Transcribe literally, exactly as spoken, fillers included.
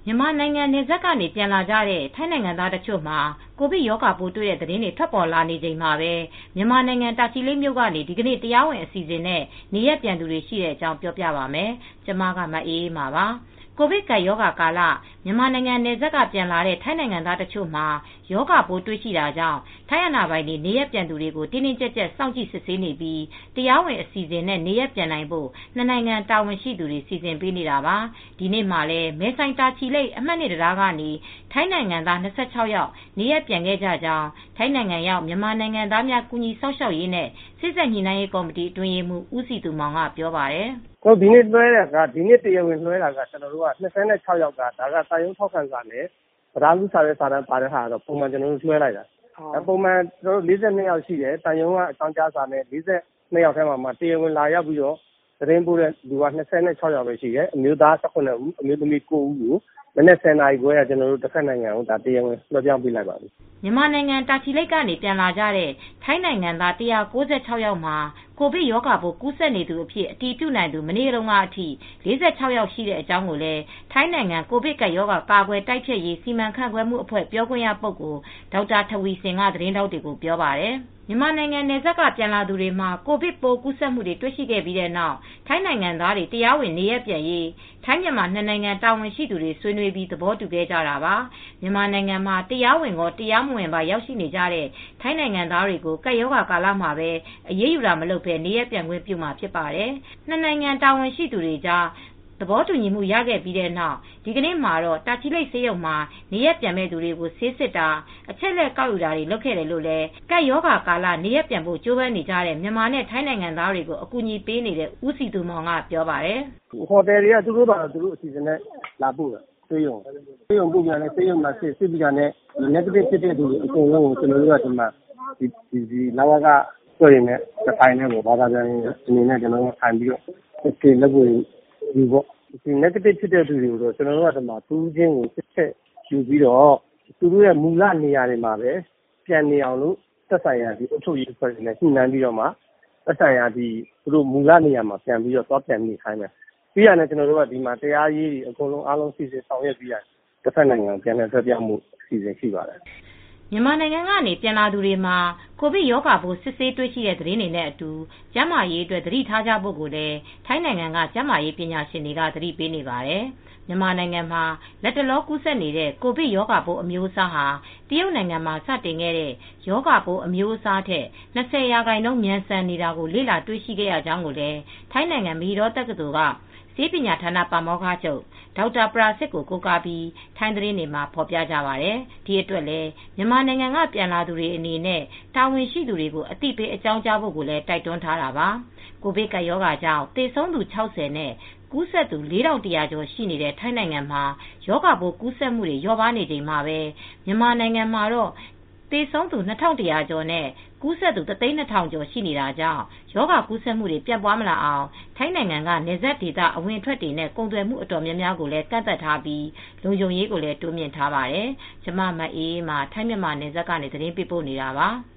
မြန်မာနိုင်ငံနယ်စပ်ကနေပြန်လာကြတဲ့ထိုင်းနိုင်ငံသားတချို့မှာကိုဗစ်ရောဂါပိုးတွေ့တဲ့သတင်းတွေထွက်ပေါ်လာနေချိန်မှာပဲမြန်မာနိုင်ငံတာချီလိတ်မြို့ကနေဒီကနေ့တရားဝင်အစီအစဉ်နဲ့နေရက်ပြန်သူတွေရှိတဲ့အကြောင်းပြောပြပါမယ်။ကျမကမအေးအေးပါပါ။ကိုဗစ်ကပ်ရောဂါကာလမြန်မာနိုင်ငံနယ်စပ်ကပြန်လာတဲ့ထိုင်းနိုင်ငံသားတချို့မှာရောဂါပိုးတွေ့ရှိတာကြောင့်ထိုင်းအာဏာပိုင်တွေနေရက်ပြန်သူတွေကိုတင်းတင်းကြပ်ကြပ်စောင့်ကြည့်စစ်ဆေးနေပြီးတရားဝင်အစီအစဉ်နဲ့နေရက်ပြန်နိုင်ဖို့နှစ်နိုင်ငံတာဝန်ရှိသူတွေစီစဉ်ပေးနေတာပါ။ဒီနေ့မှာလည်းမဲဆိုင်တာချီလိတ်အမှတ်နှစ်တရားကနေထိုင်းနိုင်ငံသား၂၆ယောက်နေရက်ပြန်ခဲ့ကြကြောင်းထိုင်းနိုင်ငံရောက်မြန်မာနိုင်ငံသားများကူညီစောင့်ရှောက်ရေးနဲ့စိစက်ညှိနှိုင်းရေးကော်မတီအတွင်းရေးမှူးဦးစီသူမောင်ကပြောပါတယ်။ကိုဒီနေ့လွှဲတာကဒီနေ့တရားဝင်လွှဲတာကကျွန်တော်တို့က၂၆ယောက်ကဒါကတာယုံထောက်ခံစာနဲ့ပဒါလူစာရဲစာတမ်းပါတဲ့ဟာတော့ပုံမှန်ကျွန်တော်တို့လွှဲလိုက်တာ။ပုံမှန်ကျွန်တော်တို့၄၂ယောက်ရှိတယ်တာယုံကအကြောင်းကြားစာနဲ့၄၂ယောက်ထဲမှာမှတရားဝင်လာရောက်ပြီးတော့သတင်းပို့တဲ့လူက၂၆ယောက်ပဲရှိတယ်အမျိုးသား၁၇ဦးအမျိုးသမီး၉ဦးကိုမနေ့၁၀နာရီခွဲကကျွန်တော်တို့တစ်ခါနိုင်ငံကိုဒါတရားဝင်လွှဲပြောင်းပေးလိုက်ပါပြီမြန်မာနိုင်ငံတာချီလိတ်ကနေပြန်လာကြတဲ့ထိုင်းနိုင်ငံသား၁၉၆ယောက်မှာကိုဗစ်ရောဂါပိုးကူးစက်နေသူအဖြစ်အတည်ပြုနိုင်သူမနေ့တုန်းကအထိ၄၆ယောက်ရှိတဲ့အကြောင်းကိုလည်းထိုင်းနိုင်ငံကိုဗစ်ကပ်ရောဂါကာကွယ်တိုက်ဖျက်ရေးစီမံခန့်ခွဲမှုအဖွဲ့ပြောခွင့်ရပုဂ္ဂိုလ်ဒေါက်တာထဝီဆင်ကသတင်းထောက်တွေကိုပြောပါတယ်မြန်မာနိုင်ငံနယ်စပ်ကပြန်လာသူတွေမှာကိုဗစ်ပိုးကူးစက်မှုတွေတွေ့ရှိခဲ့ပြီးတဲ့နောက်ထိုင်းနိုင်ငံသားတွေတရားဝင်နေရပြန်ရေးထိုင်းမြန်မာနှစ်နိုင်ငံတာဝန်ရှိသူတွေဆွေးနွေးပြီးသဘောတူခဲ့ကြတာပါမြန်မာနိုင်ငံမှာတရားဝင်ကောတရားမဝင်ပါရောက်ရှိနေကြတဲ့ထိုင်းနိုင်ငံသားတွေကိုကပ်ရောဂါကာလမှာပဲအရေးယူတာမလုပ်ဘဲနေရပြန်ခွင့်ပြုမှာဖြစ်ပါတယ်နှစ်နိုင်ငံတာဝန်ရှိသူတွေကြားသဘောတူညီမှုရခဲ့ပြီးတဲ့နောက်ဒီကနေ့မှာတော့တာချီလိတ်ဆေးရုံမှာနေရက်ပြန်မဲ့သူတွေကိုဆေးစစ်တာအချက်လက်ကောက်ယူတာတွေလုပ်ခဲ့တယ်လို့လည်းကပ်ရောဂါကာလနေရက်ပြန်ဖို့ကြိုးပမ်းနေကြတဲ့မြန်မာနဲ့ထိုင်းနိုင်ငံသားတွေကိုအကူအညီပေးနေတဲ့ဦးစီသူမောင်ကပြောပါတယ်ဟိုတယ်တွေကသူတို့ဘာသူတို့အစီအစဉ်နဲ့လာပို့တယ်ဆေးရုံဆေးရုံပို့ပြန်လဲဆေးရုံမှာစစ်စစ်ပြီးတာနဲ့ negative ဖြစ်တဲ့သူတွေအကုန်လုံးကိုကျွန်တော်တို့ကဒီမှာဒီဒီလာဝကဆိုရင်လည်းတစ်ထိုင်နဲ့ပေါ့ဘာသာပြန်အနေနဲ့ကျွန်တော်တို့ထိုင်ပြီးတော့ဒီလက်ကိုဒီပေါ့ဒီ negative ဖြစ်တဲ့သူတွေကိုတော့ကျွန်တော်တို့ကဒီမှာသူးချင်းကိုစစ်ချက်ယူပြီးတော့သူတို့ရဲ့မူလနေရာတွေမှာပဲပြန်နေအောင်လို့သက်ဆိုင်ရာဒီအုပ်ချုပ်ရေးဖွဲ့နေညှိနှိုင်းပြီးတော့မှသက်ဆိုင်ရာဒီသူတို့မူလနေရာမှာပြန်ပြီးတော့သွားပြန်နေခိုင်းမယ်ပြီးရတယ်ကျွန်တော်တို့ကဒီမှာတရားရေးတွေအကုန်လုံးအားလုံးစီစဉ်ဆောင်ရွက်ပြီးရတယ်တစ်ဖက်နိုင်ငံပြန်လည်ဆွဲပြောင်းမှုအစီအစဉ်ရှိပါတယ်မြန်မာနိုင်ငံကနေပြန်လာသူတွေမှာကိုဗစ်ရောဂါပိုးစစ်ဆေးတွေ့ရှိတဲ့သတင်းတွေနဲ့အတူကျန်းမာရေးအတွက်သတိထားကြဖို့ကိုလည်းထိုင်းနိုင်ငံကကျန်းမာရေးပညာရှင်တွေကသတိပေးနေပါတယ်။မြန်မာနိုင်ငံမှာလက်တလောကူးစက်နေတဲ့ကိုဗစ်ရောဂါပိုးအမျိုးအစားဟာတရုတ်နိုင်ငံမှာစတင်ခဲ့တဲ့ရောဂါပိုးအမျိုးအစားထက်၂၀ရာခိုင်နှုန်းမြန်ဆန်နေတာကိုလေ့လာတွေ့ရှိခဲ့ရကြောင်းကိုလည်းထိုင်းနိုင်ငံမဟီဒေါတက္ကသိုလ်ကဆေးပညာဌာနပါမောက္ခချုပ်ဒေါက်တာပရာစစ်ကိုကိုးကားပြီးထိုင်းသတင်းတွေမှာဖော်ပြကြပါတယ်။ဒီအတွက်လည်းမြန်မာနိုင်ငံကပြန်လာသူတွေအနေနဲ့တာဝန်ရှိသူတွေကိုအသိပေးအကြောင်းကြားဖို့ကိုလည်းတိုက်တွန်းထားတာပါ။ကိုဗစ်ကပ်ရောဂါကြောင့်သေဆုံးသူ၆၀နဲ့ကူးစက်သူ၄ထောင်၁၀၀ကျော်ရှိနေတဲ့ထိုင်းနိုင်ငံမှာရောဂါပိုးကူးစက်မှုတွေလျော့ပါးနေချိန်မှာပဲမြန်မာနိုင်ငံမှာတော့သေဆုံးသူနှစ်ထောင်တစ်ရာကျော်နဲ့ကူးစက်သူတစ်သိန်းနှစ်ထောင်ကျော်ရှိနေတာကြောင့်ရောဂါကူးစက်မှုတွေပြန့်ပွားမလာအောင်ထိုင်းနိုင်ငံကနယ်စပ်ဒေသအဝင်အထွက်တွေနဲ့ကုန်သွယ်မှုအတော်များများကိုလည်းကန့်သတ်ထားပြီးလုံခြုံရေးကိုလည်းတိုးမြှင့်ထားပါတယ်။ကျမမအေးအေးမှာထိုင်းမြန်မာနယ်စပ်ကနေသတင်းပေးပို့နေတာပါ။